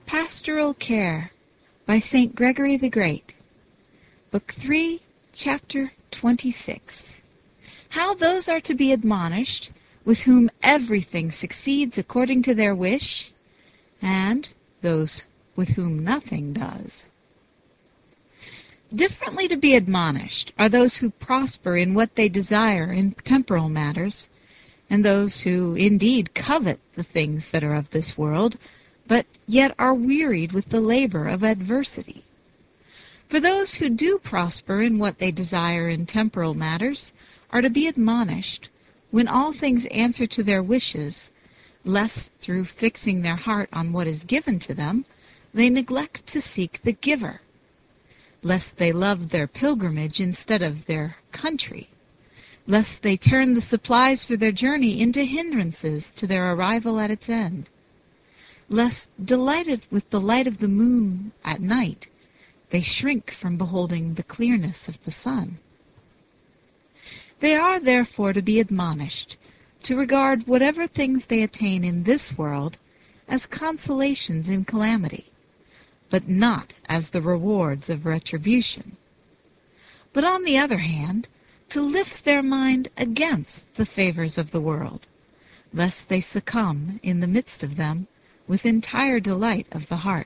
Pastoral Care by St. Gregory the Great, Book 3, Chapter 26. How those are to be admonished, with whom everything succeeds according to their wish, and those with whom nothing does. Differently to be admonished are those who prosper in what they desire in temporal matters, and those who indeed covet the things that are of this world, but yet are wearied with the labor of adversity. For those who do prosper in what they desire in temporal matters are to be admonished, when all things answer to their wishes, lest through fixing their heart on what is given to them, they neglect to seek the giver, lest they love their pilgrimage instead of their country, lest they turn the supplies for their journey into hindrances to their arrival at its end, lest, delighted with the light of the moon at night, they shrink from beholding the clearness of the sun. They are therefore to be admonished to regard whatever things they attain in this world as consolations in calamity, but not as the rewards of retribution. But on the other hand, to lift their mind against the favors of the world, lest they succumb in the midst of them with entire delight of the heart.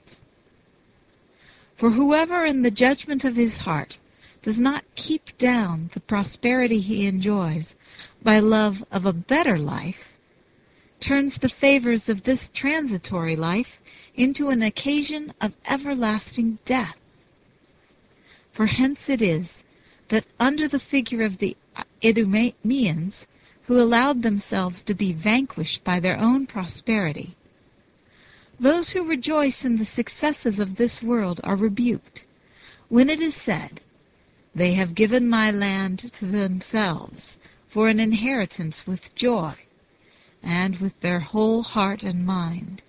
For whoever in the judgment of his heart does not keep down the prosperity he enjoys by love of a better life, turns the favors of this transitory life into an occasion of everlasting death. For hence it is that under the figure of the Idumeans, who allowed themselves to be vanquished by their own prosperity, those who rejoice in the successes of this world are rebuked, when it is said, "They have given my land to themselves for an inheritance with joy, and with their whole heart and mind."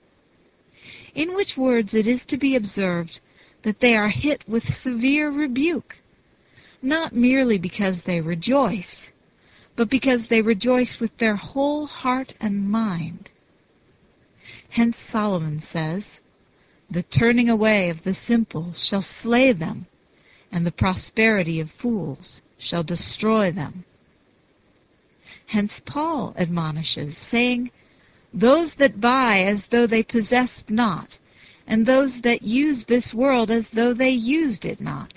In which words it is to be observed that they are hit with severe rebuke, not merely because they rejoice, but because they rejoice with their whole heart and mind. Hence Solomon says, "The turning away of the simple shall slay them, and the prosperity of fools shall destroy them." Hence Paul admonishes, saying, "Those that buy as though they possessed not, and those that use this world as though they used it not."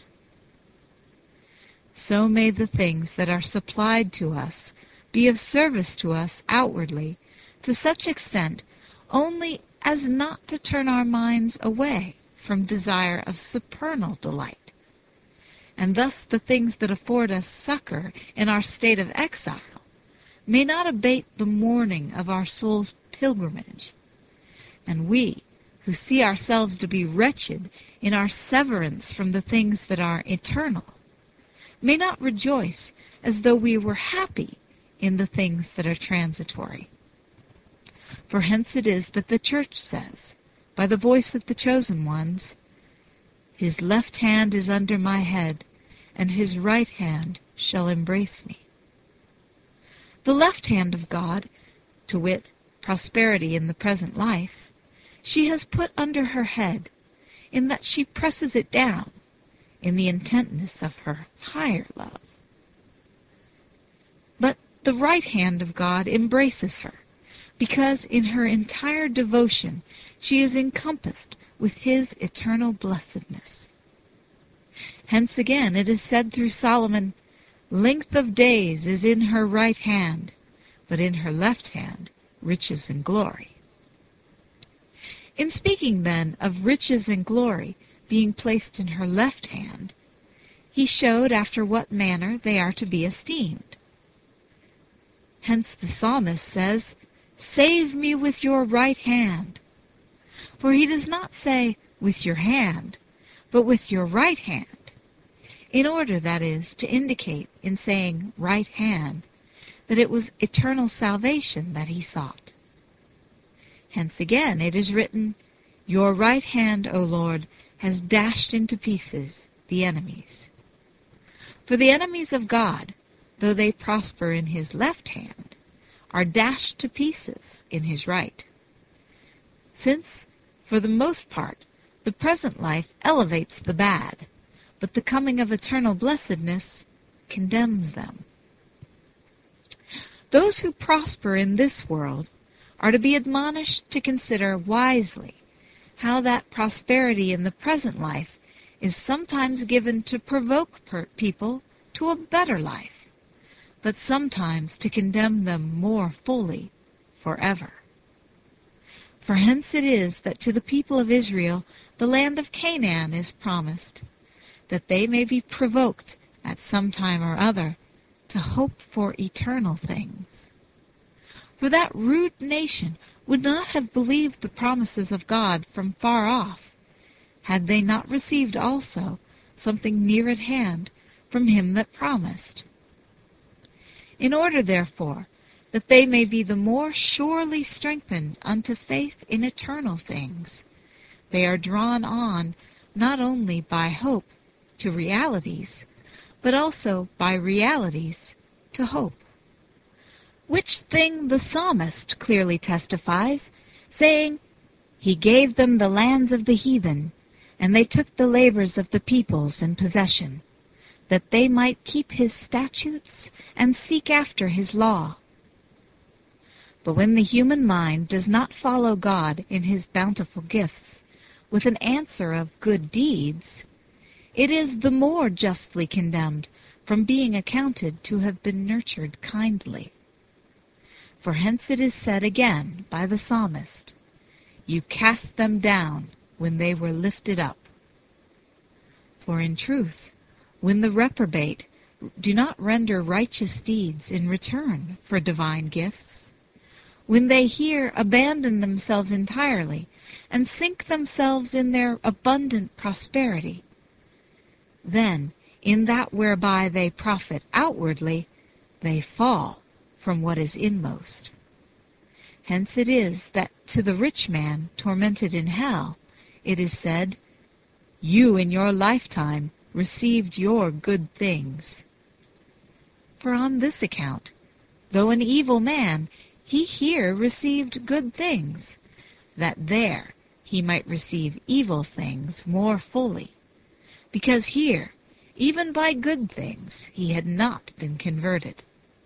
So may the things that are supplied to us be of service to us outwardly, to such extent only as not to turn our minds away from desire of supernal delight. And thus the things that afford us succor in our state of exile may not abate the mourning of our soul's pilgrimage. And we, who see ourselves to be wretched in our severance from the things that are eternal, may not rejoice as though we were happy in the things that are transitory. For hence it is that the Church says, by the voice of the chosen ones, "His left hand is under my head, and his right hand shall embrace me." The left hand of God, to wit, prosperity in the present life, she has put under her head, in that she presses it down, in the intentness of her higher love. But the right hand of God embraces her, because in her entire devotion she is encompassed with his eternal blessedness. Hence again it is said through Solomon, "Length of days is in her right hand, but in her left hand riches and glory." In speaking then of riches and glory being placed in her left hand, he showed after what manner they are to be esteemed. Hence the psalmist says, "Save me with your right hand." For he does not say, "with your hand," but with your right hand, in order, that is, to indicate, in saying right hand, that it was eternal salvation that he sought. Hence again it is written, "Your right hand, O Lord, has dashed into pieces the enemies." For the enemies of God, though they prosper in his left hand, are dashed to pieces in his right. Since, For the most part, the present life elevates the bad, but the coming of eternal blessedness condemns them. Those who prosper in this world are to be admonished to consider wisely how that prosperity in the present life is sometimes given to provoke people to a better life, but sometimes to condemn them more fully forever. For hence it is that to the people of Israel the land of Canaan is promised, that they may be provoked at some time or other to hope for eternal things. For that rude nation would not have believed the promises of God from far off, had they not received also something near at hand from him that promised. In order, therefore, that they may be the more surely strengthened unto faith in eternal things, they are drawn on not only by hope to realities, but also by realities to hope. Which thing the psalmist clearly testifies, saying, He gave them the lands of the heathen, and they took the labors of the peoples in possession, that they might keep his statutes and seek after his law. But when the human mind does not follow God in his bountiful gifts, with an answer of good deeds, it is the more justly condemned from being accounted to have been nurtured kindly. For hence it is said again by the psalmist, You cast them down when they were lifted up. For in truth, when the reprobate do not render righteous deeds in return for divine gifts, when they here abandon themselves entirely and sink themselves in their abundant prosperity, then in that whereby they profit outwardly, they fall from what is inmost. Hence it is that to the rich man tormented in hell, it is said, You in your lifetime received your good things. For on this account, though an evil man, he here received good things, that there he might receive evil things more fully, because here, even by good things, he had not been converted.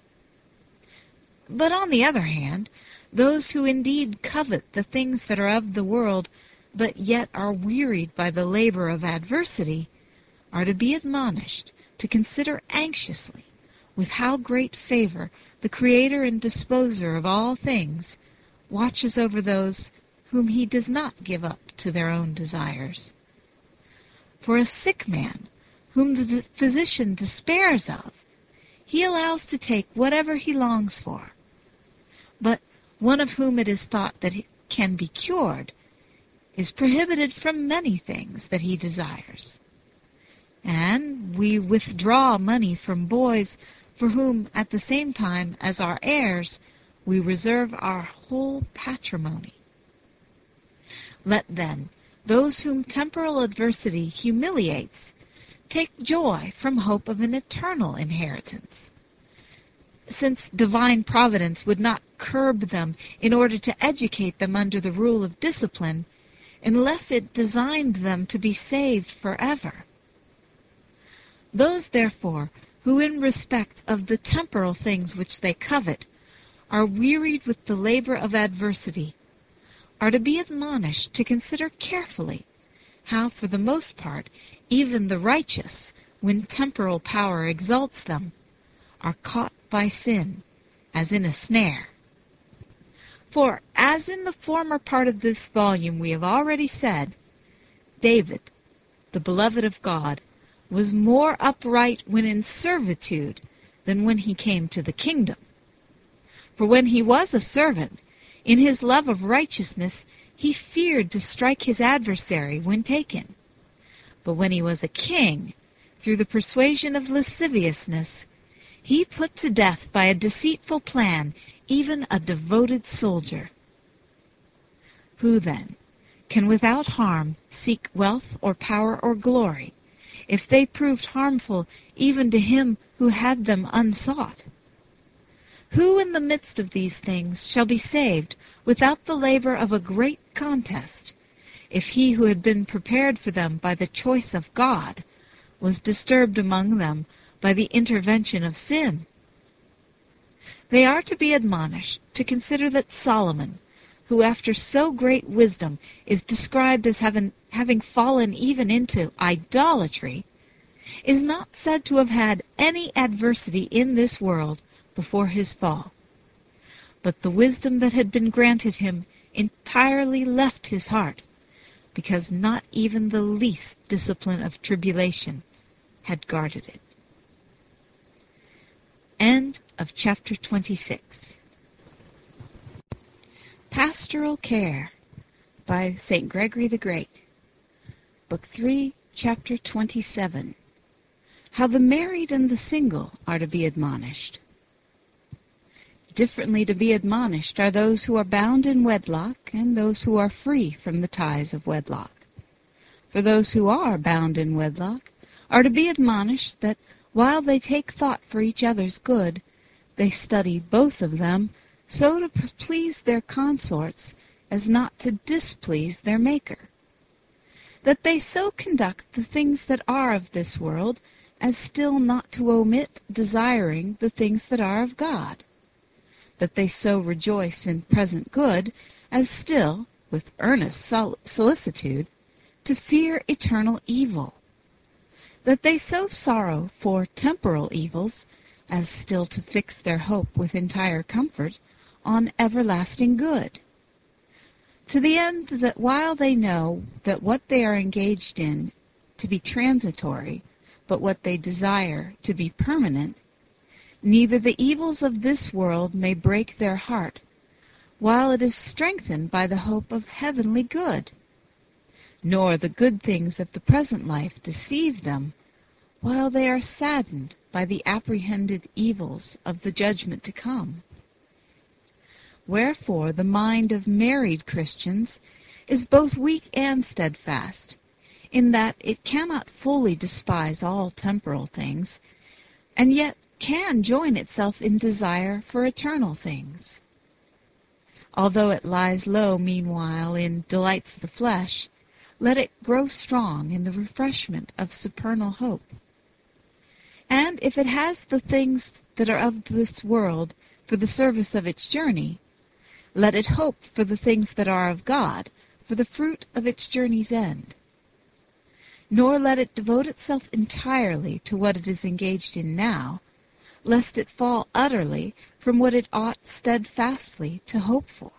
But on the other hand, those who indeed covet the things that are of the world, but yet are wearied by the labor of adversity, are to be admonished to consider anxiously with how great favor the Creator and Disposer of all things watches over those whom he does not give up to their own desires. For a sick man, whom the physician despairs of, he allows to take whatever he longs for. But one of whom it is thought that he can be cured is prohibited from many things that he desires. And we withdraw money from boys for whom, at the same time as our heirs, we reserve our whole patrimony. Let then those whom temporal adversity humiliates take joy from hope of an eternal inheritance, since divine providence would not curb them in order to educate them under the rule of discipline, unless it designed them to be saved forever. Those, therefore, who in respect of the temporal things which they covet are wearied with the labor of adversity, are to be admonished to consider carefully how, for the most part, even the righteous, when temporal power exalts them, are caught by sin, as in a snare. For, as in the former part of this volume we have already said, David, the beloved of God, was more upright when in servitude than when he came to the kingdom. For when he was a servant, in his love of righteousness, he feared to strike his adversary when taken. But when he was a king, through the persuasion of lasciviousness, he put to death by a deceitful plan even a devoted soldier. Who then can without harm seek wealth or power or glory, if they proved harmful even to him who had them unsought? Who in the midst of these things shall be saved without the labor of a great contest, if he who had been prepared for them by the choice of God was disturbed among them by the intervention of sin? They are to be admonished to consider that Solomon, who after so great wisdom is described as having fallen even into idolatry, is not said to have had any adversity in this world before his fall. But the wisdom that had been granted him entirely left his heart, because not even the least discipline of tribulation had guarded it. End of chapter 26. Pastoral Care by St. Gregory the Great. Book 3, chapter 27. How the married and the single are to be admonished. Differently to be admonished are those who are bound in wedlock and those who are free from the ties of wedlock. For those who are bound in wedlock are to be admonished that while they take thought for each other's good, they study both of them so to please their consorts as not to displease their Maker. That they so conduct the things that are of this world as still not to omit desiring the things that are of God. That they so rejoice in present good as still, with earnest solicitude, to fear eternal evil. That they so sorrow for temporal evils as still to fix their hope with entire comfort on everlasting good. To the end that while they know that what they are engaged in to be transitory, but what they desire to be permanent, neither the evils of this world may break their heart, while it is strengthened by the hope of heavenly good, nor the good things of the present life deceive them, while they are saddened by the apprehended evils of the judgment to come. Wherefore the mind of married Christians is both weak and steadfast, in that it cannot fully despise all temporal things, and yet can join itself in desire for eternal things. Although it lies low meanwhile in delights of the flesh, let it grow strong in the refreshment of supernal hope. And if it has the things that are of this world for the service of its journey, let it hope for the things that are of God for the fruit of its journey's end. Nor let it devote itself entirely to what it is engaged in now, lest it fall utterly from what it ought steadfastly to hope for.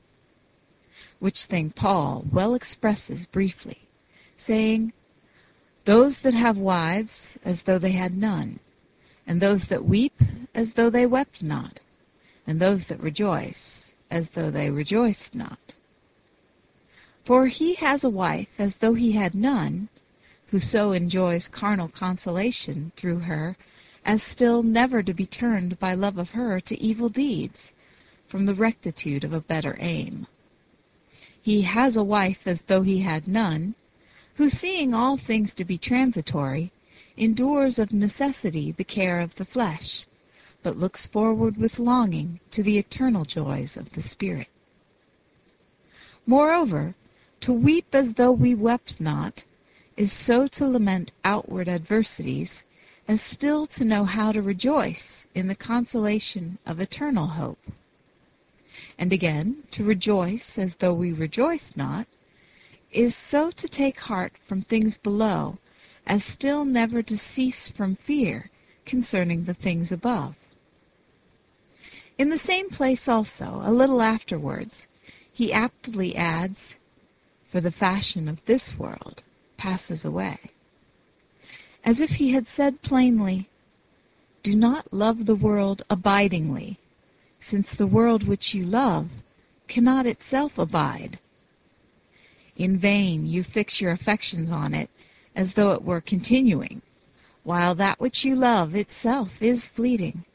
Which thing Paul well expresses briefly, saying, "Those that have wives, as though they had none, and those that weep, as though they wept not, and those that rejoice, as though they rejoiced not. For he has a wife, as though he had none, who so enjoys carnal consolation through her, as still never to be turned by love of her to evil deeds, from the rectitude of a better aim. He has a wife as though he had none, who, seeing all things to be transitory, endures of necessity the care of the flesh, but looks forward with longing to the eternal joys of the Spirit. Moreover, to weep as though we wept not is so to lament outward adversities as still to know how to rejoice in the consolation of eternal hope. And again, to rejoice as though we rejoiced not is so to take heart from things below as still never to cease from fear concerning the things above. In the same place also, a little afterwards, he aptly adds, "For the fashion of this world passes away," as if he had said plainly, "Do not love the world abidingly, since the world which you love cannot itself abide. In vain you fix your affections on it as though it were continuing, while that which you love itself is fleeting."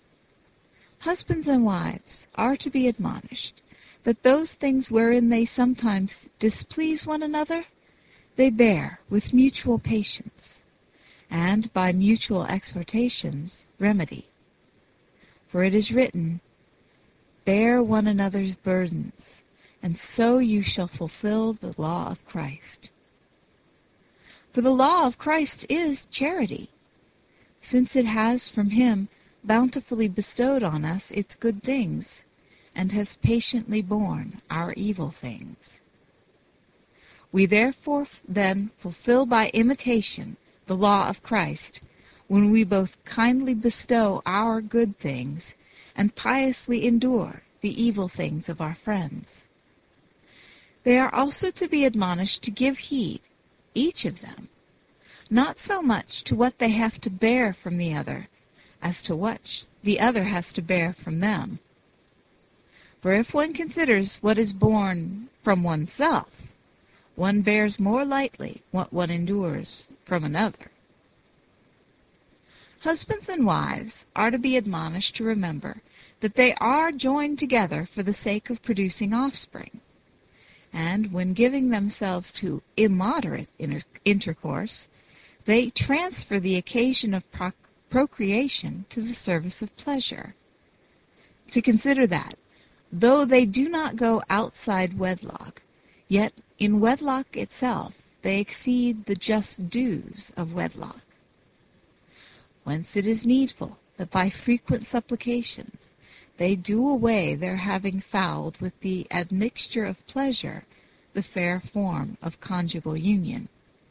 Husbands and wives are to be admonished that those things wherein they sometimes displease one another, they bear with mutual patience, and by mutual exhortations remedy. For it is written, "Bear one another's burdens, and so you shall fulfill the law of Christ. For the law of Christ is charity, since it has from him bountifully bestowed on us its good things, and has patiently borne our evil things. We therefore then fulfill by imitation the law of Christ, when we both kindly bestow our good things and piously endure the evil things of our friends. They are also to be admonished to give heed, each of them, not so much to what they have to bear from the other, as to what the other has to bear from them. For if one considers what is borne from oneself, one bears more lightly what one endures from another. Husbands and wives are to be admonished to remember that they are joined together for the sake of producing offspring, and when giving themselves to immoderate intercourse, they transfer the occasion of procreation to the service of pleasure. To consider that, though they do not go outside wedlock, yet in wedlock itself they exceed the just dues of wedlock. Whence it is needful that by frequent supplications they do away their having fouled with the admixture of pleasure the fair form of conjugal union.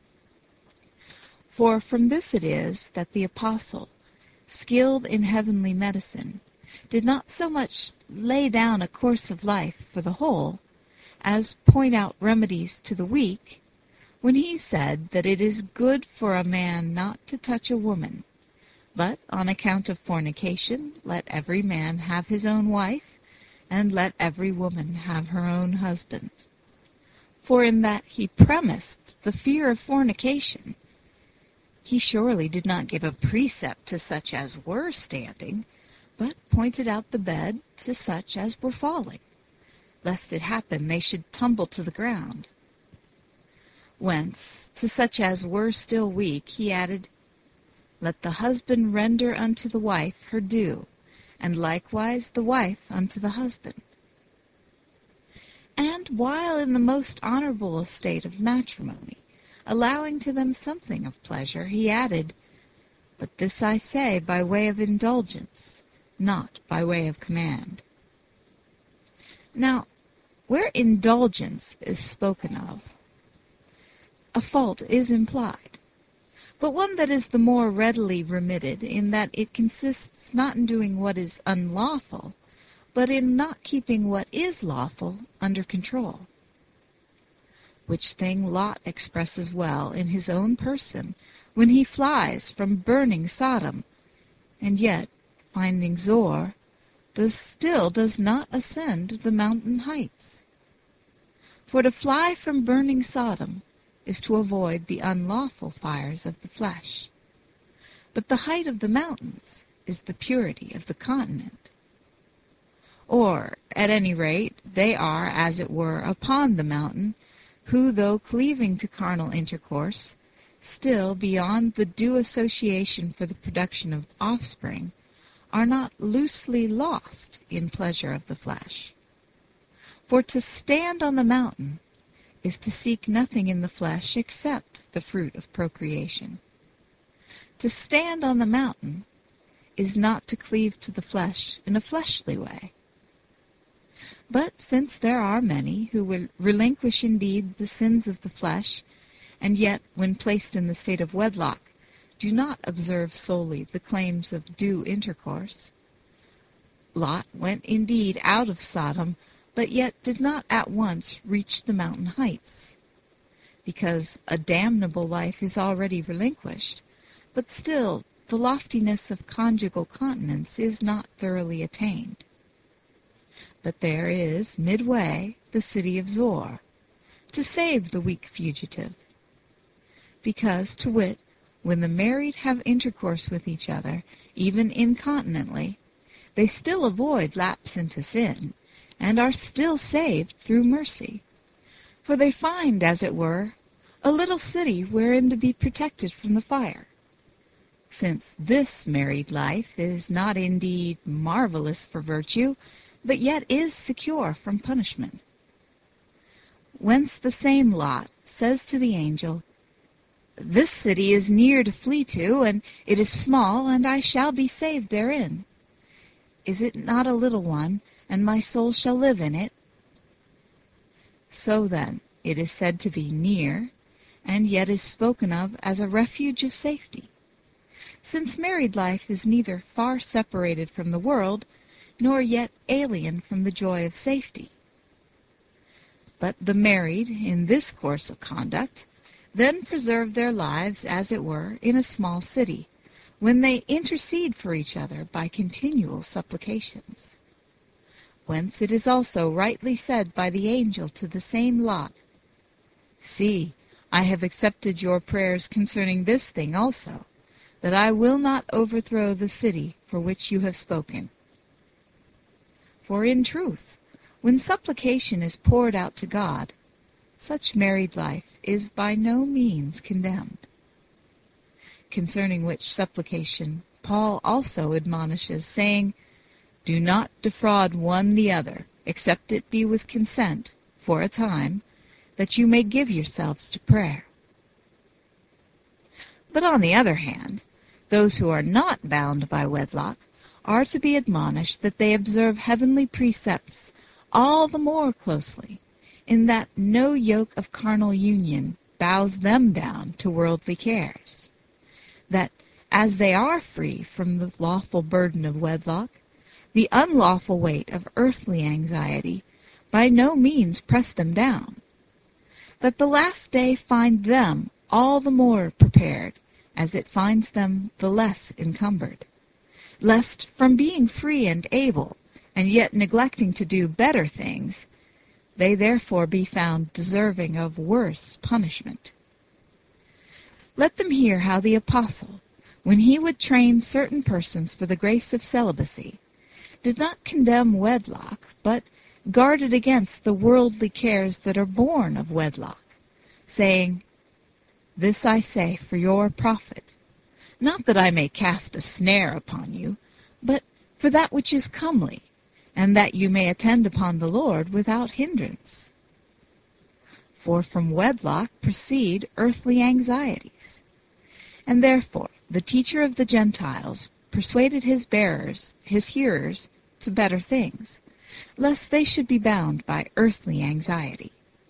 For from this it is that the apostle, skilled in heavenly medicine, did not so much lay down a course of life for the whole, as point out remedies to the weak, when he said that it is good for a man not to touch a woman, but on account of fornication let every man have his own wife, and let every woman have her own husband. For in that he premised the fear of fornication, he surely did not give a precept to such as were standing, but pointed out the bed to such as were falling, lest it happen they should tumble to the ground. Whence, to such as were still weak, he added, Let the husband render unto the wife her due, and likewise the wife unto the husband. And while in the most honorable estate of matrimony, allowing to them something of pleasure, he added, But this I say by way of indulgence, not by way of command. Now, where indulgence is spoken of, a fault is implied, but one that is the more readily remitted, in that it consists not in doing what is unlawful, but in not keeping what is lawful under control. Which thing Lot expresses well in his own person, when he flies from burning Sodom, and yet, finding Zoar, still does not ascend the mountain heights. For to fly from burning Sodom is to avoid the unlawful fires of the flesh. But the height of the mountains is the purity of the continent. Or, at any rate, they are, as it were, upon the mountain, who, though cleaving to carnal intercourse, still, beyond the due association for the production of offspring, are not loosely lost in pleasure of the flesh. For to stand on the mountain is to seek nothing in the flesh except the fruit of procreation. To stand on the mountain is not to cleave to the flesh in a fleshly way. But since there are many who will relinquish indeed the sins of the flesh, and yet, when placed in the state of wedlock, do not observe solely the claims of due intercourse, Lot went indeed out of Sodom, but yet did not at once reach the mountain heights, because a damnable life is already relinquished, but still the loftiness of conjugal continence is not thoroughly attained. But there is, midway, the city of Zoar, to save the weak fugitive. Because, to wit, when the married have intercourse with each other, even incontinently, they still avoid lapse into sin, and are still saved through mercy. For they find, as it were, a little city wherein to be protected from the fire. Since this married life is not indeed marvelous for virtue, but yet is secure from punishment. whence the same Lot says to the angel, "This city is near to flee to, and it is small, and I shall be saved therein. Is it not a little one, and my soul shall live in it?" So then, it is said to be near, and yet is spoken of as a refuge of safety, since married life is neither far separated from the world, nor yet alien from the joy of safety. But the married, in this course of conduct, then preserve their lives, as it were, in a small city, when they intercede for each other by continual supplications. Whence it is also rightly said by the angel to the same Lot, "See, I have accepted your prayers concerning this thing also, that I will not overthrow the city for which you have spoken." For in truth, when supplication is poured out to God, such married life is by no means condemned. Concerning which supplication Paul also admonishes, saying, "Do not defraud one the other, except it be with consent, for a time, that you may give yourselves to prayer." But on the other hand, those who are not bound by wedlock are to be admonished that they observe heavenly precepts all the more closely, in that no yoke of carnal union bows them down to worldly cares, that, as they are free from the lawful burden of wedlock, the unlawful weight of earthly anxiety by no means press them down, that the last day find them all the more prepared, as it finds them the less encumbered, lest from being free and able, and yet neglecting to do better things, they therefore be found deserving of worse punishment. Let them hear how the apostle, when he would train certain persons for the grace of celibacy, did not condemn wedlock, but guarded against the worldly cares that are born of wedlock, saying, "This I say for your profit, not that I may cast a snare upon you, but for that which is comely, and that you may attend upon the Lord without hindrance. For from wedlock proceed earthly anxieties. And therefore the teacher of the Gentiles persuaded his hearers, to better things, lest they should be bound by earthly anxiety.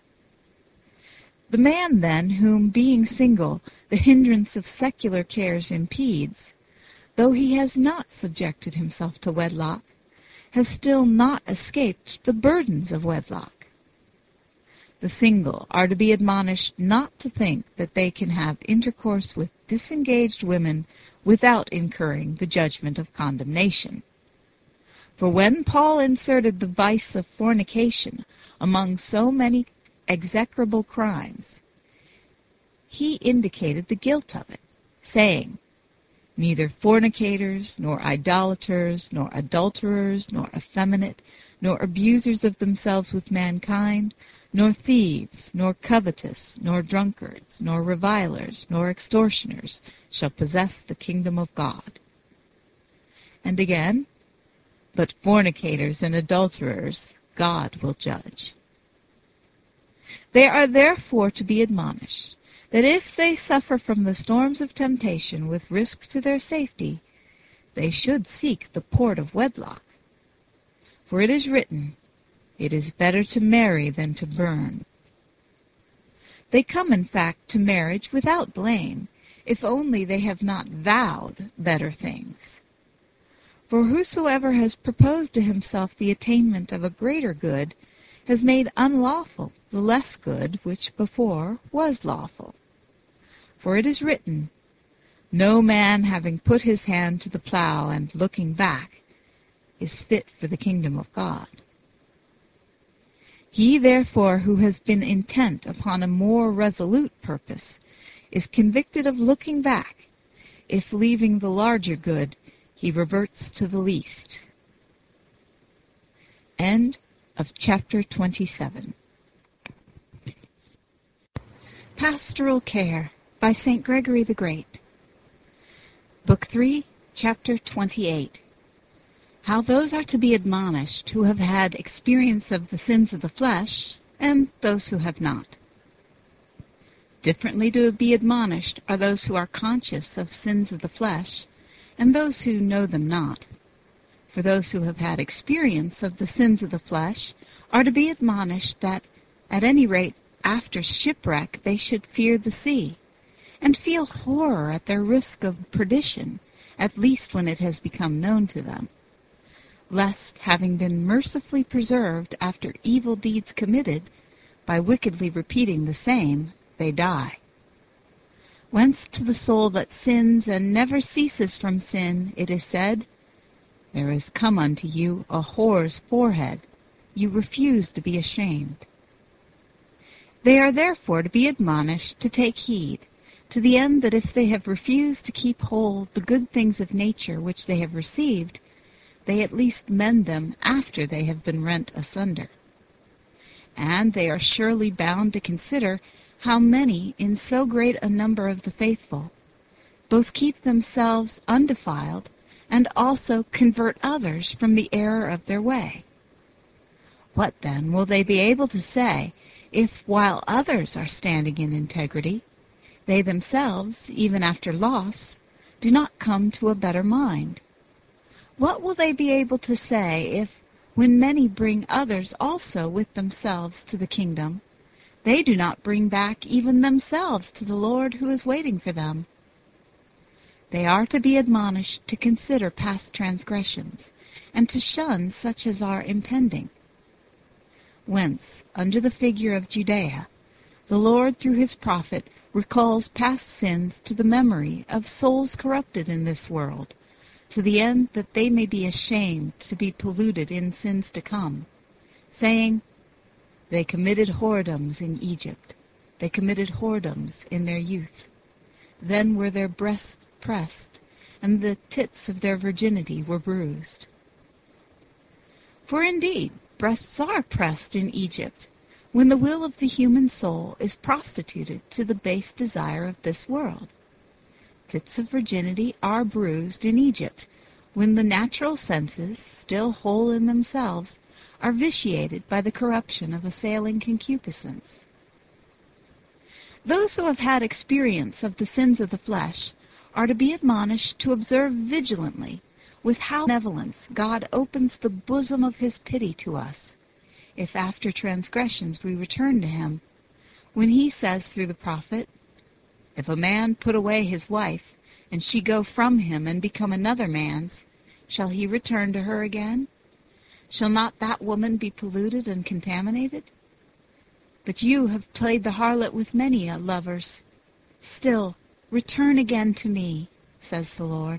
The man, then, whom, being single, the hindrance of secular cares impedes, though he has not subjected himself to wedlock, has still not escaped the burdens of wedlock. The single are to be admonished not to think that they can have intercourse with disengaged women without incurring the judgment of condemnation. For when Paul inserted the vice of fornication among so many execrable crimes, he indicated the guilt of it, saying, "Neither fornicators, nor idolaters, nor adulterers, nor effeminate, nor abusers of themselves with mankind, nor thieves, nor covetous, nor drunkards, nor revilers, nor extortioners shall possess the kingdom of God." And again, "But fornicators and adulterers God will judge." They are therefore to be admonished that if they suffer from the storms of temptation with risk to their safety, they should seek the port of wedlock. For it is written, "It is better to marry than to burn." They come, in fact, to marriage without blame, if only they have not vowed better things. For whosoever has proposed to himself the attainment of a greater good has made unlawful the less good which before was lawful. For it is written, "No man having put his hand to the plow and looking back is fit for the kingdom of God." He therefore who has been intent upon a more resolute purpose is convicted of looking back, if leaving the larger good he reverts to the least. End of chapter 27. Pastoral Care by St. Gregory the Great. Book 3, chapter 28. How those are to be admonished who have had experience of the sins of the flesh, and those who have not. Differently to be admonished are those who are conscious of sins of the flesh, and those who know them not. For those who have had experience of the sins of the flesh are to be admonished that, at any rate, after shipwreck they should fear the sea, and feel horror at their risk of perdition, at least when it has become known to them, lest, having been mercifully preserved after evil deeds committed, by wickedly repeating the same, they die. Whence to the soul that sins and never ceases from sin, it is said, There is come unto you a whore's forehead, you refuse to be ashamed. They are therefore to be admonished to take heed, to the end that if they have refused to keep whole the good things of nature which they have received, they at least mend them after they have been rent asunder. And they are surely bound to consider how many in so great a number of the faithful both keep themselves undefiled and also convert others from the error of their way. What then will they be able to say if, while others are standing in integrity, they themselves, even after loss, do not come to a better mind? What will they be able to say if, when many bring others also with themselves to the kingdom, they do not bring back even themselves to the Lord who is waiting for them? They are to be admonished to consider past transgressions, and to shun such as are impending. Whence, under the figure of Judea, the Lord through his prophet recalls past sins to the memory of souls corrupted in this world, to the end that they may be ashamed to be polluted in sins to come, saying, They committed whoredoms in Egypt, they committed whoredoms in their youth. Then were their breasts pressed, and the tits of their virginity were bruised. For indeed, breasts are pressed in Egypt, when the will of the human soul is prostituted to the base desire of this world. Tits of virginity are bruised in Egypt, when the natural senses, still whole in themselves, are vitiated by the corruption of assailing concupiscence. Those who have had experience of the sins of the flesh are to be admonished to observe vigilantly with how benevolence God opens the bosom of his pity to us, if after transgressions we return to him, when he says through the prophet, If a man put away his wife, and she go from him and become another man's, shall he return to her again? Shall not that woman be polluted and contaminated? But you have played the harlot with many lovers. Still, return again to me, says the Lord.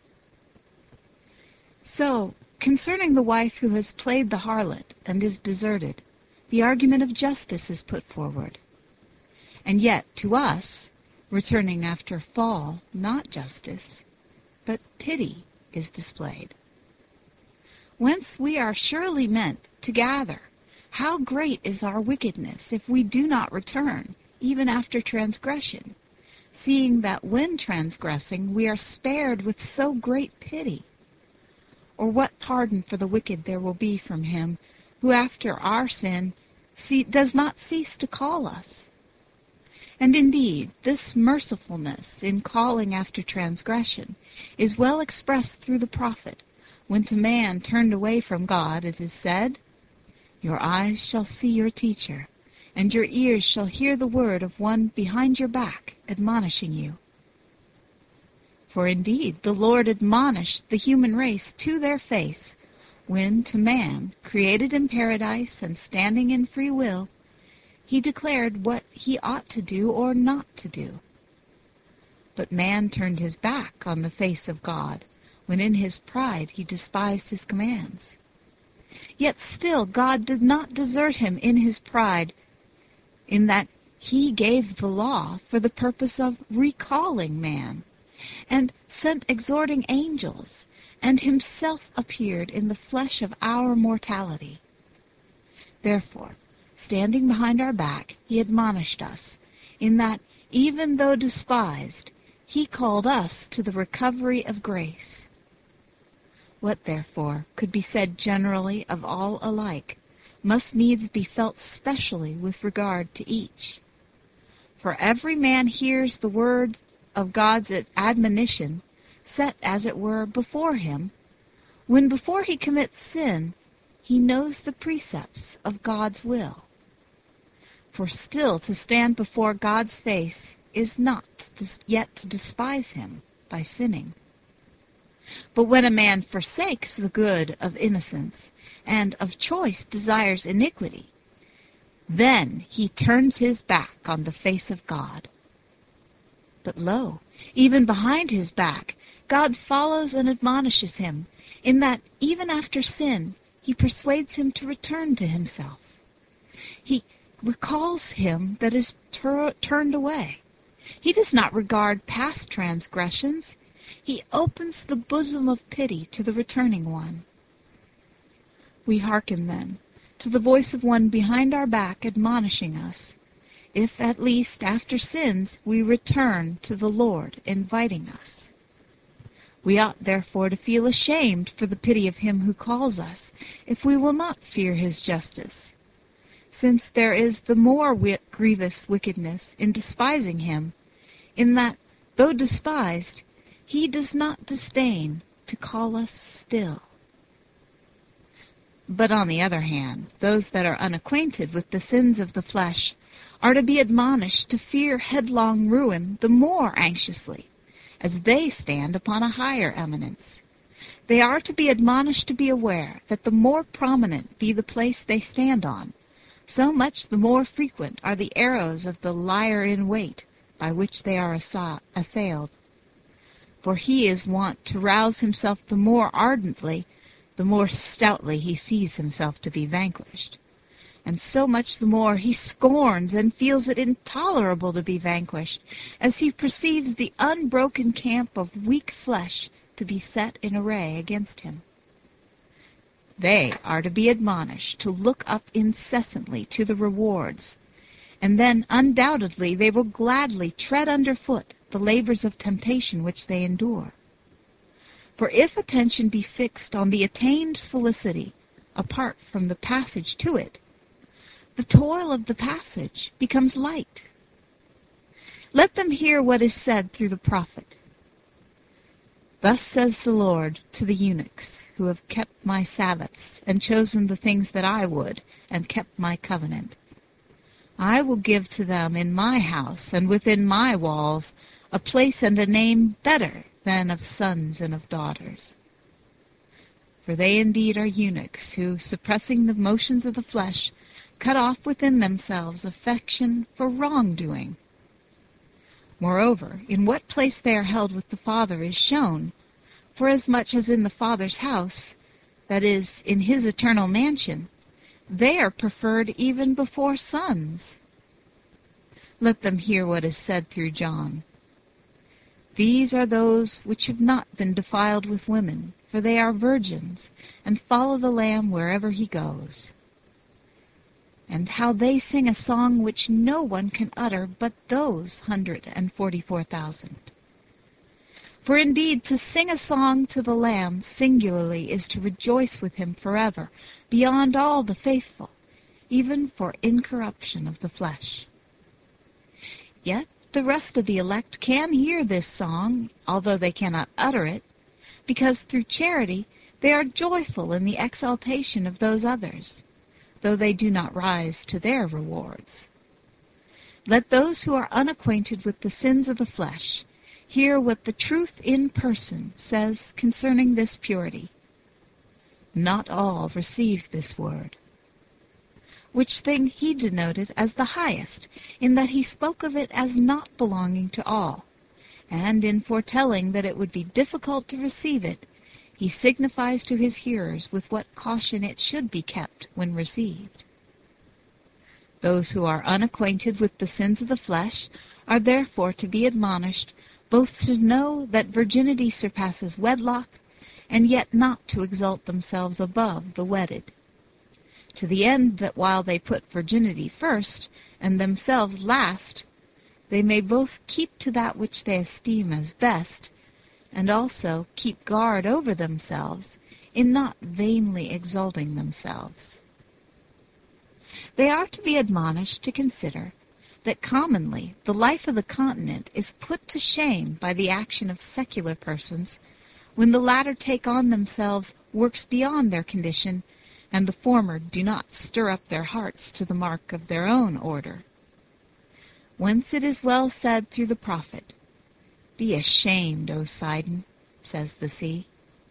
So, concerning the wife who has played the harlot and is deserted, the argument of justice is put forward. And yet, to us, returning after fall, not justice, but pity is displayed. Whence we are surely meant to gather how great is our wickedness if we do not return, even after transgression, seeing that when transgressing we are spared with so great pity. Or what pardon for the wicked there will be from him who after our sin does not cease to call us. And indeed, this mercifulness in calling after transgression is well expressed through the prophet, when to man turned away from God it is said, Your eyes shall see your teacher, and your ears shall hear the word of one behind your back, admonishing you. For indeed the Lord admonished the human race to their face, when to man, created in paradise and standing in free will, he declared what he ought to do or not to do. But man turned his back on the face of God, when in his pride he despised his commands. Yet still God did not desert him in his pride, in that he gave the law for the purpose of recalling man, and sent exhorting angels, and himself appeared in the flesh of our mortality. Therefore, standing behind our back, he admonished us, in that, even though despised, he called us to the recovery of grace. What, therefore, could be said generally of all alike, must needs be felt specially with regard to each. For every man hears the words of God's admonition set, as it were, before him, when before he commits sin, he knows the precepts of God's will. For still to stand before God's face is not yet to despise him by sinning. But when a man forsakes the good of innocence, and of choice desires iniquity, then he turns his back on the face of God. But lo, even behind his back, God follows and admonishes him, in that even after sin, he persuades him to return to himself. He recalls him that is turned away. He does not regard past transgressions. He opens the bosom of pity to the returning one. We hearken, then, to the voice of one behind our back admonishing us, if at least after sins we return to the Lord inviting us. We ought therefore to feel ashamed for the pity of him who calls us, if we will not fear his justice, since there is the more grievous wickedness in despising him, in that, though despised, he does not disdain to call us still. But on the other hand, those that are unacquainted with the sins of the flesh are to be admonished to fear headlong ruin the more anxiously, as they stand upon a higher eminence. They are to be admonished to be aware that the more prominent be the place they stand on, so much the more frequent are the arrows of the liar in wait by which they are assailed. For he is wont to rouse himself the more ardently, the more stoutly he sees himself to be vanquished, and so much the more he scorns and feels it intolerable to be vanquished, as he perceives the unbroken camp of weak flesh to be set in array against him. They are to be admonished to look up incessantly to the rewards, and then undoubtedly they will gladly tread underfoot the labors of temptation which they endure. For if attention be fixed on the attained felicity, apart from the passage to it, the toil of the passage becomes light. Let them hear what is said through the prophet. Thus says the Lord to the eunuchs, who have kept my Sabbaths, and chosen the things that I would, and kept my covenant. I will give to them in my house, and within my walls, a place and a name better than of sons and of daughters. For they indeed are eunuchs, who, suppressing the motions of the flesh, cut off within themselves affection for wrongdoing. Moreover, in what place they are held with the Father is shown, forasmuch as in the Father's house, that is, in his eternal mansion, they are preferred even before sons. Let them hear what is said through John. These are those which have not been defiled with women, for they are virgins, and follow the Lamb wherever he goes. And how they sing a song which no one can utter but those 144,000. For indeed to sing a song to the Lamb singularly is to rejoice with him forever, beyond all the faithful, even for incorruption of the flesh. Yet the rest of the elect can hear this song, although they cannot utter it, because through charity they are joyful in the exaltation of those others, though they do not rise to their rewards. Let those who are unacquainted with the sins of the flesh hear what the truth in person says concerning this purity. Not all received this word, which thing he denoted as the highest, in that he spoke of it as not belonging to all, and in foretelling that it would be difficult to receive it, he signifies to his hearers with what caution it should be kept when received. Those who are unacquainted with the sins of the flesh are therefore to be admonished both to know that virginity surpasses wedlock, and yet not to exalt themselves above the wedded, to the end that while they put virginity first, and themselves last, they may both keep to that which they esteem as best, and also keep guard over themselves in not vainly exalting themselves. They are to be admonished to consider that commonly the life of the continent is put to shame by the action of secular persons, when the latter take on themselves works beyond their condition, and the former do not stir up their hearts to the mark of their own order. Whence it is well said through the prophet, "Be ashamed, O Sidon," says the sea.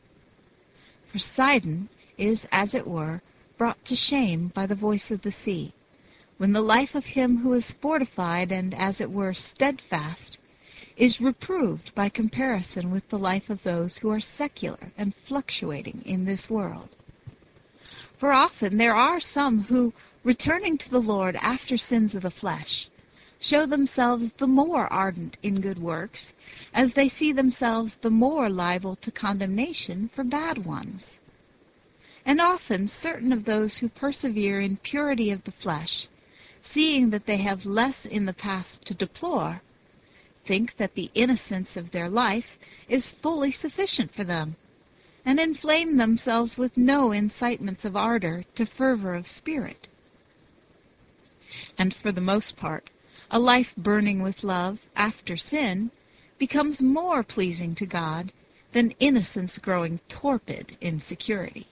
For Sidon is, as it were, brought to shame by the voice of the sea, when the life of him who is fortified and, as it were, steadfast, is reproved by comparison with the life of those who are secular and fluctuating in this world. For often there are some who, returning to the Lord after sins of the flesh, show themselves the more ardent in good works, as they see themselves the more liable to condemnation for bad ones. And often certain of those who persevere in purity of the flesh, seeing that they have less in the past to deplore, think that the innocence of their life is fully sufficient for them, and inflame themselves with no incitements of ardor to fervor of spirit. And for the most part, a life burning with love after sin becomes more pleasing to God than innocence growing torpid in security.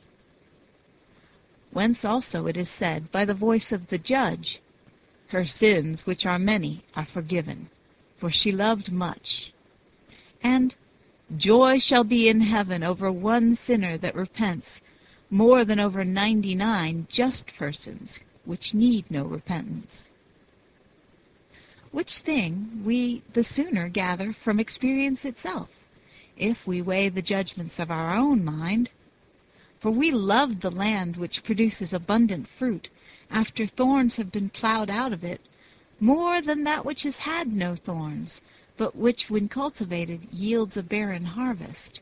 Whence also it is said by the voice of the judge, "Her sins, which are many, are forgiven, for she loved much." And "Joy shall be in heaven over one sinner that repents, more than over 99 just persons which need no repentance." Which thing we the sooner gather from experience itself, if we weigh the judgments of our own mind. For we love the land which produces abundant fruit, after thorns have been plowed out of it, more than that which has had no thorns, but which, when cultivated, yields a barren harvest.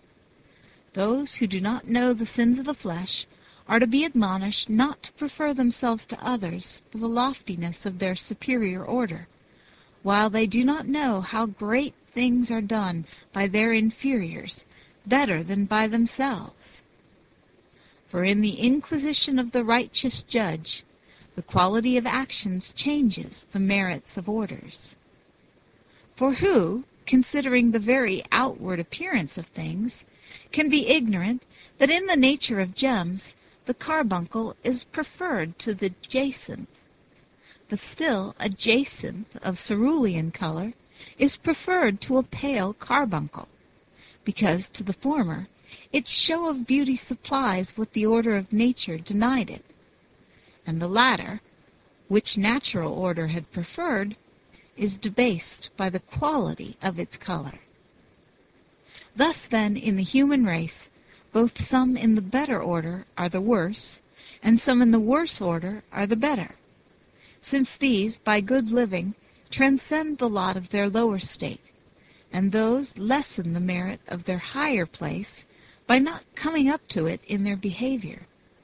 Those who do not know the sins of the flesh are to be admonished not to prefer themselves to others for the loftiness of their superior order, while they do not know how great things are done by their inferiors, better than by themselves. For in the inquisition of the righteous judge, the quality of actions changes the merits of orders. For who, considering the very outward appearance of things, can be ignorant that in the nature of gems the carbuncle is preferred to the jacinth, but still a jacinth of cerulean color is preferred to a pale carbuncle, because to the former its show of beauty supplies what the order of nature denied it, and the latter, which natural order had preferred, is debased by the quality of its color. Thus then in the human race, both some in the better order are the worse, and some in the worse order are the better, since these, by good living, transcend the lot of their lower state, and those lessen the merit of their higher place by not coming up to it in their behavior.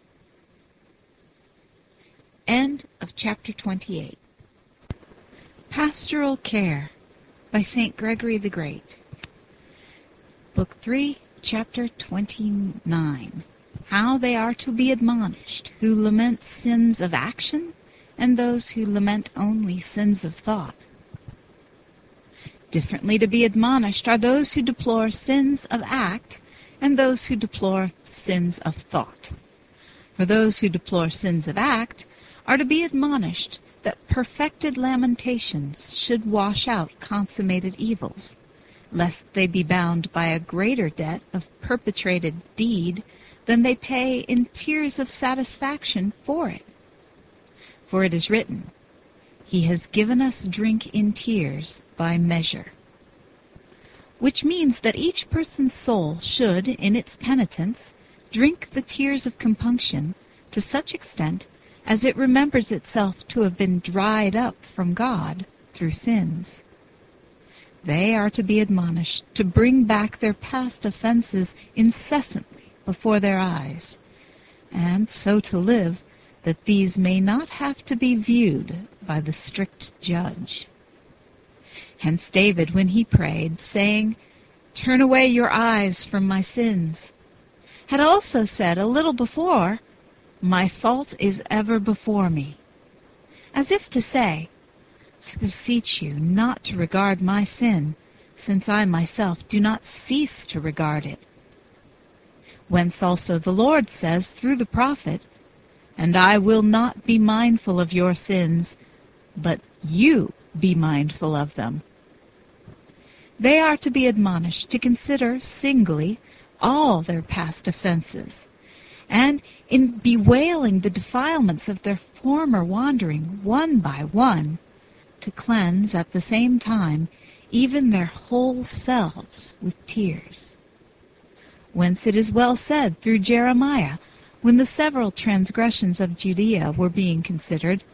End of chapter 28. Pastoral Care by St. Gregory the Great. Book 3, chapter 29. How they are to be admonished who lament sins of action, and those who lament only sins of thought. Differently to be admonished are those who deplore sins of act, and those who deplore sins of thought. For those who deplore sins of act are to be admonished that perfected lamentations should wash out consummated evils, lest they be bound by a greater debt of perpetrated deed than they pay in tears of satisfaction for it. For it is written, "He has given us drink in tears by measure," which means that each person's soul should, in its penitence, drink the tears of compunction to such extent as it remembers itself to have been dried up from God through sins. They are to be admonished to bring back their past offenses incessantly before their eyes, and so to live that these may not have to be viewed by the strict judge. Hence David, when he prayed, saying, "Turn away your eyes from my sins," had also said a little before, "My fault is ever before me, as if to say, I beseech you not to regard my sin, since I myself do not cease to regard it. Whence also the Lord says through the prophet, And I will not be mindful of your sins, but you be mindful of them. They are to be admonished to consider singly all their past offenses, and in bewailing the defilements of their former wandering one by one, to cleanse at the same time even their whole selves with tears. Whence it is well said through Jeremiah, when the several transgressions of Judea were being considered,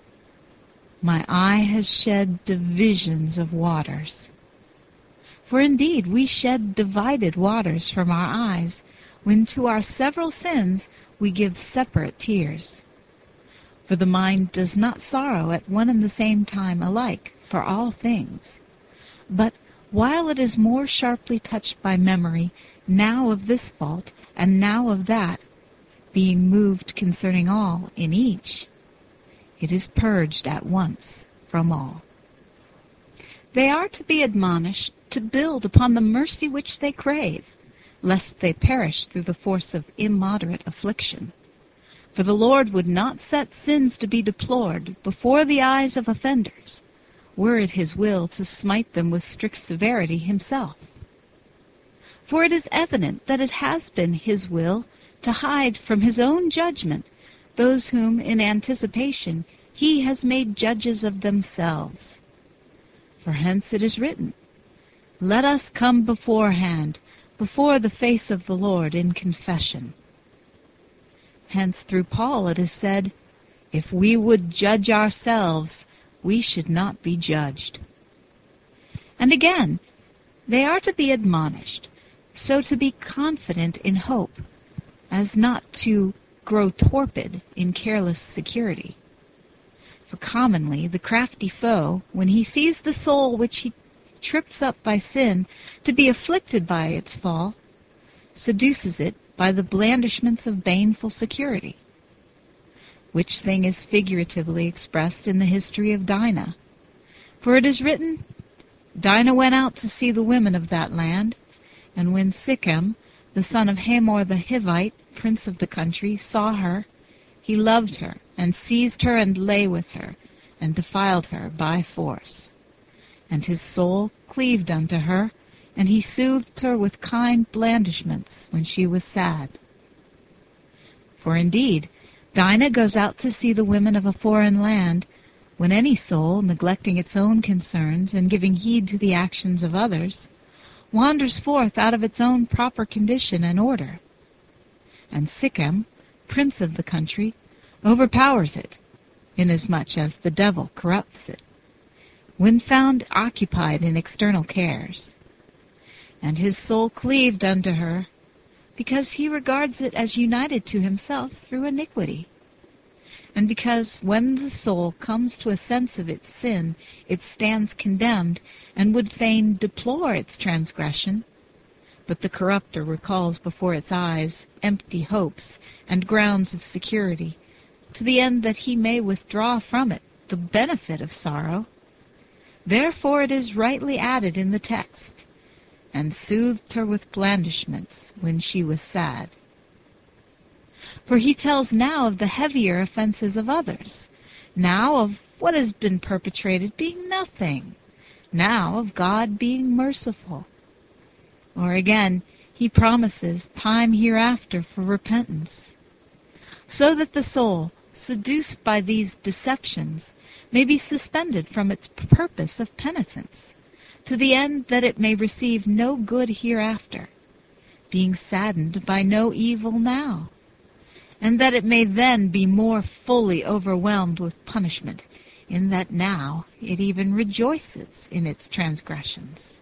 My eye has shed divisions of waters. For indeed we shed divided waters from our eyes, when to our several sins we give separate tears. For the mind does not sorrow at one and the same time alike for all things. But while it is more sharply touched by memory, now of this fault, and now of that, being moved concerning all in each, it is purged at once from all. They are to be admonished to build upon the mercy which they crave, lest they perish through the force of immoderate affliction. For the Lord would not set sins to be deplored before the eyes of offenders, were it his will to smite them with strict severity himself. For it is evident that it has been his will to hide from his own judgment those whom in anticipation he has made judges of themselves. For hence it is written, Let us come beforehand, before the face of the Lord in confession. Hence through Paul it is said, If we would judge ourselves, we should not be judged. And again, they are to be admonished, so to be confident in hope, as not to grow torpid in careless security. For commonly the crafty foe, when he sees the soul which he trips up by sin to be afflicted by its fall, seduces it by the blandishments of baneful security, which thing is figuratively expressed in the history of Dinah. For it is written, Dinah went out to see the women of that land, and when Sichem, the son of Hamor the Hivite, prince of the country, saw her, he loved her, and seized her, and lay with her, and defiled her by force. And his soul cleaved unto her, and he soothed her with kind blandishments when she was sad. For indeed, Dinah goes out to see the women of a foreign land, when any soul, neglecting its own concerns and giving heed to the actions of others, wanders forth out of its own proper condition and order. And Sichem, prince of the country, overpowers it, inasmuch as the devil corrupts it, when found occupied in external cares. And his soul cleaved unto her, because he regards it as united to himself through iniquity. And because when the soul comes to a sense of its sin, it stands condemned, and would fain deplore its transgression, but the corrupter recalls before its eyes empty hopes and grounds of security, to the end that he may withdraw from it the benefit of sorrow. Therefore it is rightly added in the text, and soothed her with blandishments when she was sad. For he tells now of the heavier offenses of others, now of what has been perpetrated being nothing, now of God being merciful. Or again, he promises time hereafter for repentance, so that the soul, seduced by these deceptions, may be suspended from its purpose of penitence, to the end that it may receive no good hereafter, being saddened by no evil now, and that it may then be more fully overwhelmed with punishment, in that now it even rejoices in its transgressions.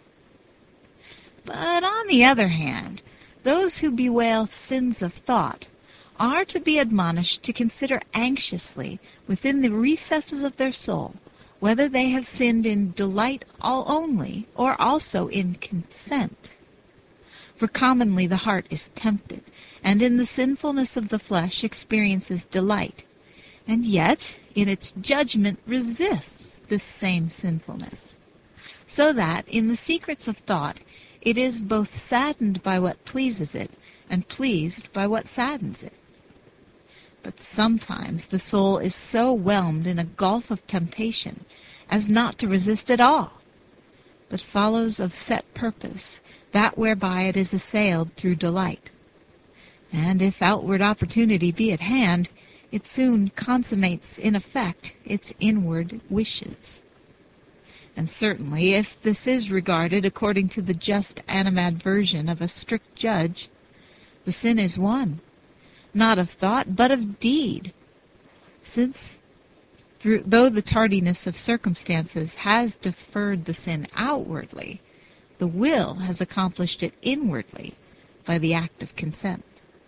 But on the other hand, those who bewail sins of thought are to be admonished to consider anxiously within the recesses of their soul whether they have sinned in delight all only, or also in consent. For commonly the heart is tempted, and in the sinfulness of the flesh experiences delight, and yet in its judgment resists this same sinfulness, so that in the secrets of thought it is both saddened by what pleases it and pleased by what saddens it. But sometimes the soul is so whelmed in a gulf of temptation as not to resist at all, but follows of set purpose that whereby it is assailed through delight. And if outward opportunity be at hand, it soon consummates in effect its inward wishes. And certainly, if this is regarded according to the just animadversion of a strict judge, the sin is one, not of thought, but of deed, since though the tardiness of circumstances has deferred the sin outwardly, the will has accomplished it inwardly by the act of consent.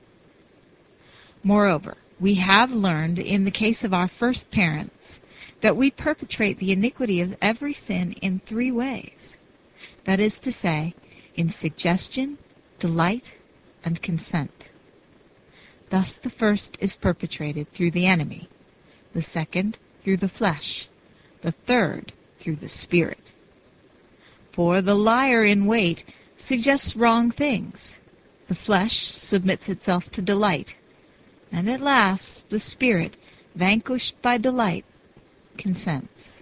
Moreover, we have learned in the case of our first parents that we perpetrate the iniquity of every sin in 3 ways, that is to say, in suggestion, delight, and consent. Thus the first is perpetrated through the enemy, the second through the flesh, the third through the spirit. For the liar in wait suggests wrong things, the flesh submits itself to delight, and at last the spirit, vanquished by delight, consents.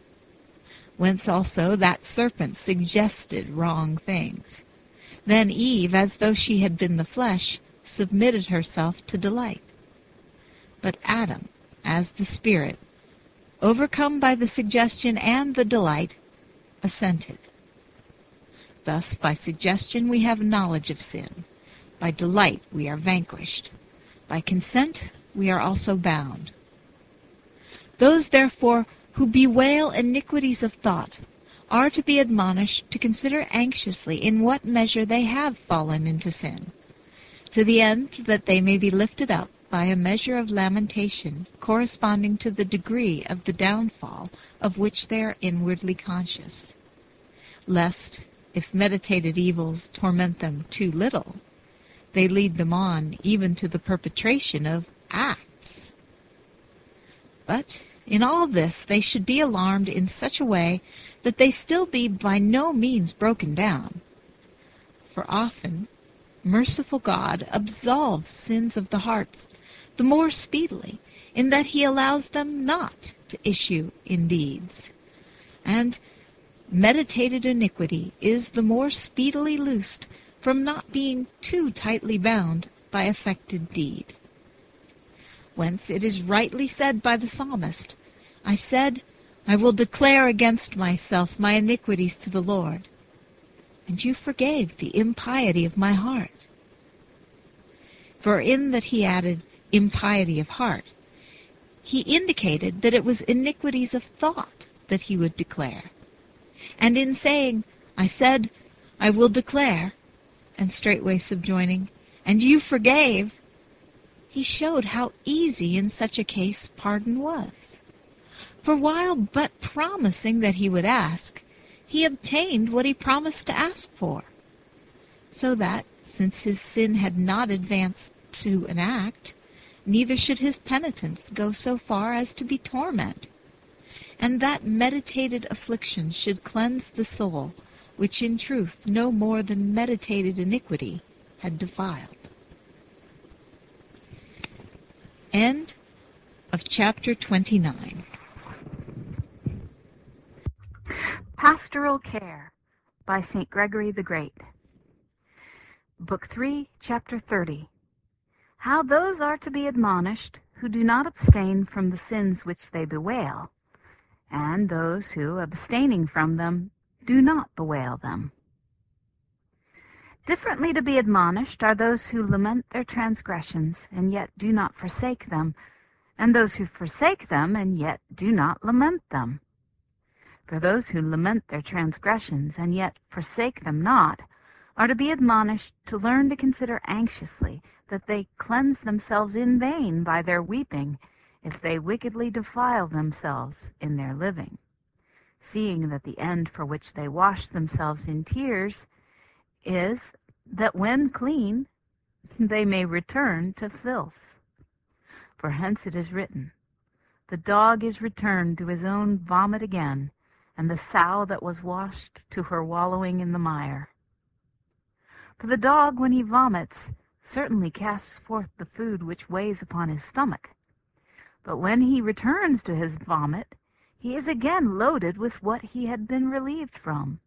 Whence also that serpent suggested wrong things. Then Eve, as though she had been the flesh, submitted herself to delight. But Adam, as the spirit, overcome by the suggestion and the delight, assented. Thus, by suggestion we have knowledge of sin. By delight we are vanquished. By consent we are also bound. Those, therefore, who bewail iniquities of thought are to be admonished to consider anxiously in what measure they have fallen into sin, to the end that they may be lifted up by a measure of lamentation corresponding to the degree of the downfall of which they are inwardly conscious, lest, if meditated evils torment them too little, they lead them on even to the perpetration of acts. But in all this they should be alarmed in such a way that they still be by no means broken down. For often merciful God absolves sins of the hearts the more speedily, in that he allows them not to issue in deeds. And meditated iniquity is the more speedily loosed from not being too tightly bound by affected deed. Whence it is rightly said by the psalmist, I said, I will declare against myself my iniquities to the Lord, and you forgave the impiety of my heart. For in that he added impiety of heart, he indicated that it was iniquities of thought that he would declare. And in saying, I said, I will declare, and straightway subjoining, and you forgave, he showed how easy in such a case pardon was. For while but promising that he would ask, he obtained what he promised to ask for. So that, since his sin had not advanced to an act, neither should his penitence go so far as to be torment, and that meditated affliction should cleanse the soul, which in truth no more than meditated iniquity had defiled. End of chapter 29. Pastoral Care by St. Gregory the Great. Book 3, Chapter 30. How those are to be admonished who do not abstain from the sins which they bewail, and those who, abstaining from them, do not bewail them. Differently to be admonished are those who lament their transgressions, and yet do not forsake them, and those who forsake them, and yet do not lament them. For those who lament their transgressions, and yet forsake them not, are to be admonished to learn to consider anxiously that they cleanse themselves in vain by their weeping, if they wickedly defile themselves in their living, seeing that the end for which they wash themselves in tears is that when clean they may return to filth. For hence it is written, the dog is returned to his own vomit again, and the sow that was washed to her wallowing in the mire. For the dog, when he vomits, certainly casts forth the food which weighs upon his stomach. But when he returns to his vomit, he is again loaded with what he had been relieved from.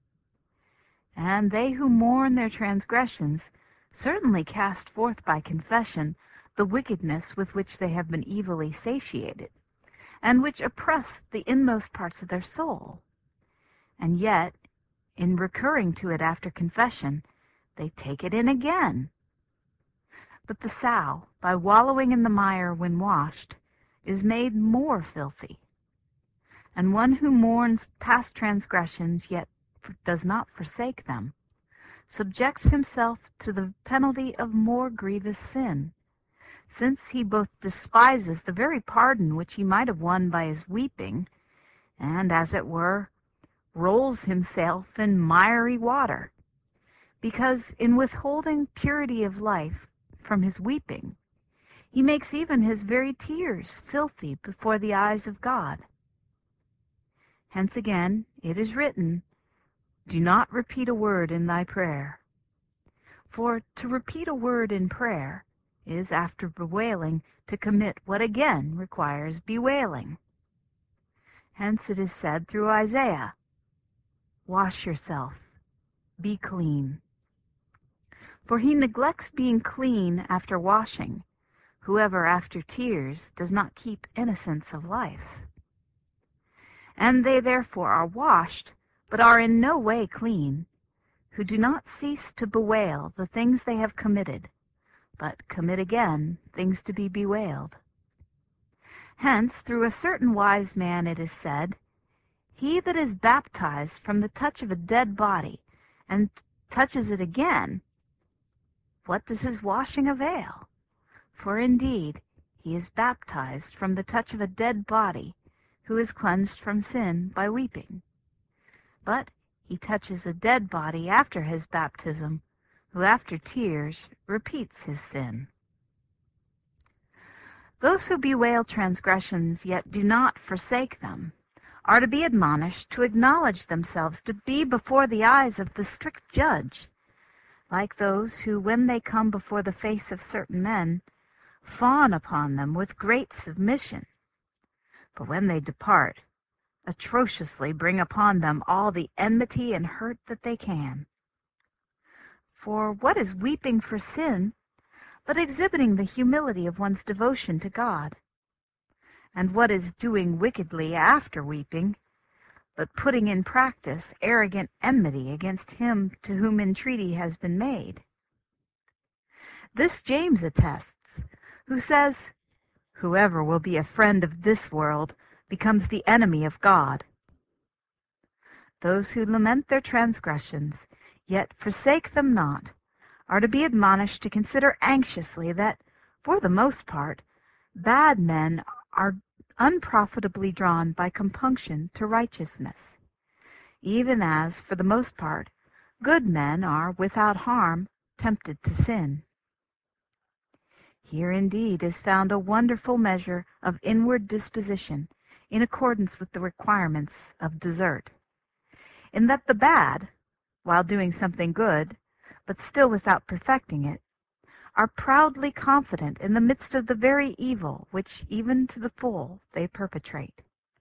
And they who mourn their transgressions certainly cast forth by confession the wickedness with which they have been evilly satiated, and which oppress the inmost parts of their soul. And yet, in recurring to it after confession, they take it in again. But the sow, by wallowing in the mire when washed, is made more filthy. And one who mourns past transgressions, yet does not forsake them, subjects himself to the penalty of more grievous sin, since he both despises the very pardon which he might have won by his weeping, and, as it were, rolls himself in miry water, because in withholding purity of life from his weeping, he makes even his very tears filthy before the eyes of God. Hence again it is written, "Do not repeat a word in thy prayer." For to repeat a word in prayer is, after bewailing, to commit what again requires bewailing. Hence it is said through Isaiah, "Wash yourself, be clean." For he neglects being clean after washing, whoever after tears does not keep innocence of life. And they therefore are washed, but are in no way clean, who do not cease to bewail the things they have committed, but commit again things to be bewailed. Hence, through a certain wise man it is said, "He that is baptized from the touch of a dead body, and touches it again, what does his washing avail? For indeed he is baptized from the touch of a dead body, who is cleansed from sin by weeping. But he touches a dead body after his baptism, who after tears repeats his sin." Those who bewail transgressions, yet do not forsake them, are to be admonished to acknowledge themselves to be before the eyes of the strict judge, like those who, when they come before the face of certain men, fawn upon them with great submission, but when they depart, atrociously bring upon them all the enmity and hurt that they can. For what is weeping for sin but exhibiting the humility of one's devotion to God? And what is doing wickedly after weeping but putting in practice arrogant enmity against him to whom entreaty has been made? This James attests, who says, "Whoever will be a friend of this world becomes the enemy of God." Those who lament their transgressions, yet forsake them not, are to be admonished to consider anxiously that, for the most part, bad men are unprofitably drawn by compunction to righteousness, even as, for the most part, good men are without harm tempted to sin. Here indeed is found a wonderful measure of inward disposition in accordance with the requirements of desert, in that the bad, while doing something good, but still without perfecting it, are proudly confident in the midst of the very evil which even to the full they perpetrate;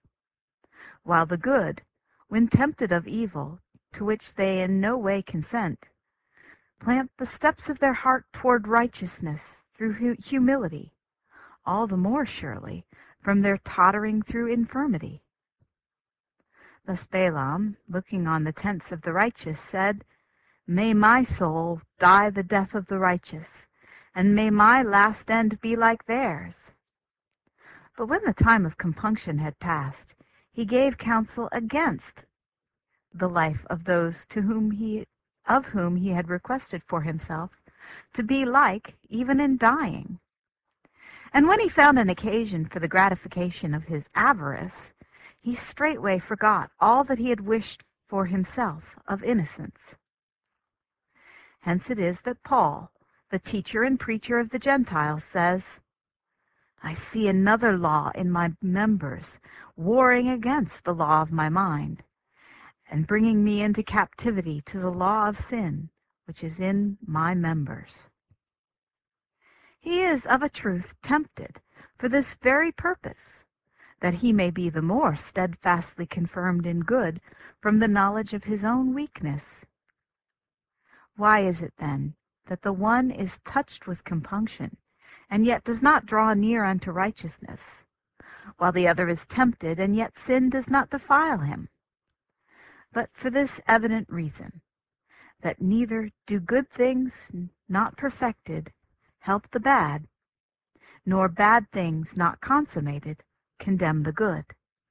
while the good, when tempted of evil, to which they in no way consent, plant the steps of their heart toward righteousness through humility, all the more surely from their tottering through infirmity. Thus Balaam, looking on the tents of the righteous, said, "May my soul die the death of the righteous, and may my last end be like theirs." But when the time of compunction had passed, he gave counsel against the life of those of whom he had requested for himself to be like even in dying. And when he found an occasion for the gratification of his avarice, he straightway forgot all that he had wished for himself of innocence. Hence it is that Paul, the teacher and preacher of the Gentiles, says, I see another law in my members, warring against the law of my mind, and bringing me into captivity to the law of sin, which is in my members. He is of a truth tempted for this very purpose, that he may be the more steadfastly confirmed in good from the knowledge of his own weakness. Why is it, then, that the one is touched with compunction, and yet does not draw near unto righteousness, while the other is tempted, and yet sin does not defile him? But for this evident reason, that neither do good things not perfected help the bad, nor bad things not consummated condemn the good.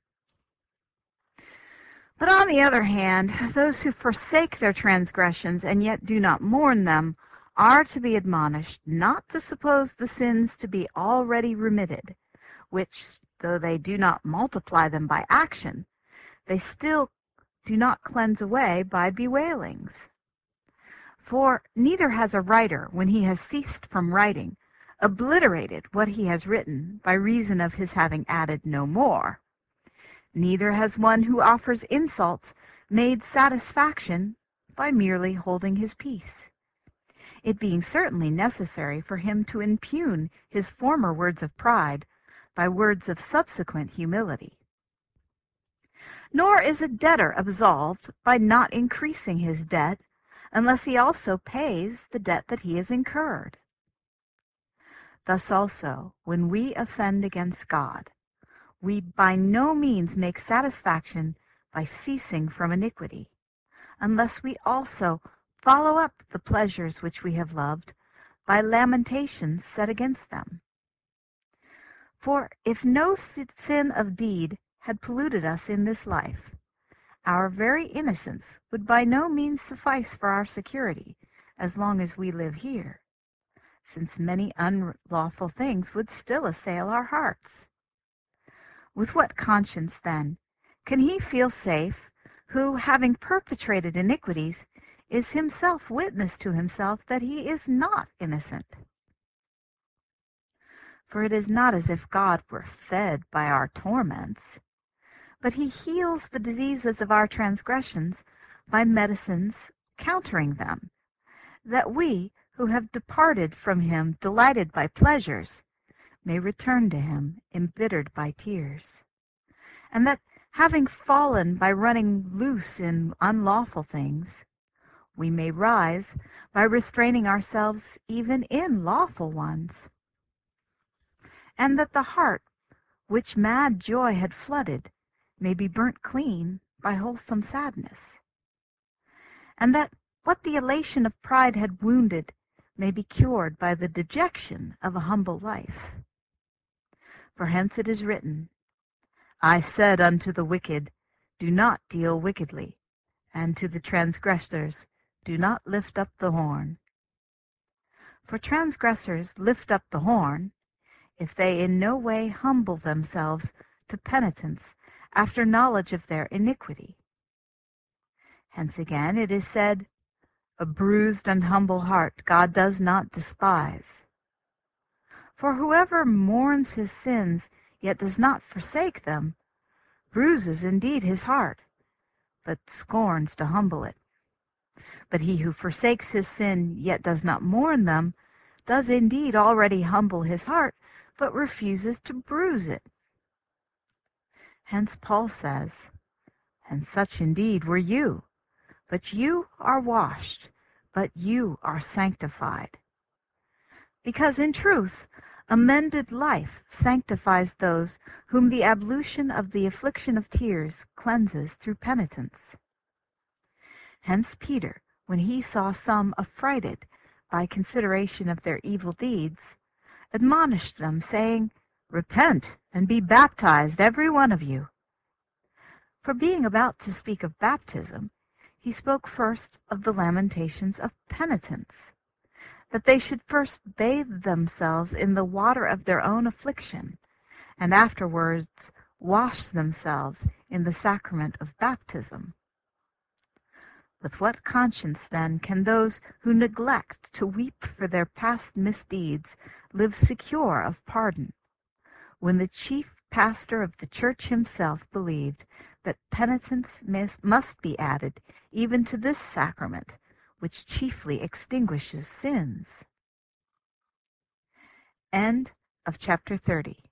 But on the other hand, those who forsake their transgressions and yet do not mourn them are to be admonished not to suppose the sins to be already remitted, which, though they do not multiply them by action, they still do not cleanse away by bewailings. For neither has a writer, when he has ceased from writing, obliterated what he has written by reason of his having added no more. Neither has one who offers insults made satisfaction by merely holding his peace, it being certainly necessary for him to impugn his former words of pride by words of subsequent humility. Nor is a debtor absolved by not increasing his debt, unless he also pays the debt that he has incurred. Thus also, when we offend against God, we by no means make satisfaction by ceasing from iniquity, unless we also follow up the pleasures which we have loved by lamentations set against them. For if no sin of deed had polluted us in this life, our very innocence would by no means suffice for our security as long as we live here, since many unlawful things would still assail our hearts. With what conscience, then, can he feel safe who, having perpetrated iniquities, is himself witness to himself that he is not innocent? For it is not as if God were fed by our torments, but he heals the diseases of our transgressions by medicines countering them, that we, who have departed from him delighted by pleasures, may return to him embittered by tears, and that, having fallen by running loose in unlawful things, we may rise by restraining ourselves even in lawful ones, and that the heart, which mad joy had flooded, may be burnt clean by wholesome sadness, and that what the elation of pride had wounded may be cured by the dejection of a humble life. For hence it is written, I said unto the wicked, do not deal wickedly, and to the transgressors, do not lift up the horn. For transgressors lift up the horn, if they in no way humble themselves to penitence after knowledge of their iniquity. Hence again it is said, a bruised and humble heart God does not despise. For whoever mourns his sins, yet does not forsake them, bruises indeed his heart, but scorns to humble it. But he who forsakes his sin, yet does not mourn them, does indeed already humble his heart, but refuses to bruise it. Hence Paul says, and such indeed were you, but you are washed, but you are sanctified. Because in truth, amended life sanctifies those whom the ablution of the affliction of tears cleanses through penitence. Hence Peter, when he saw some affrighted by consideration of their evil deeds, admonished them, saying, Repent, and be baptized, every one of you. For being about to speak of baptism, he spoke first of the lamentations of penitence, that they should first bathe themselves in the water of their own affliction, and afterwards wash themselves in the sacrament of baptism. With what conscience, then, can those who neglect to weep for their past misdeeds live secure of pardon, when the chief pastor of the church himself believed that penitence must be added even to this sacrament, which chiefly extinguishes sins. End of chapter 30.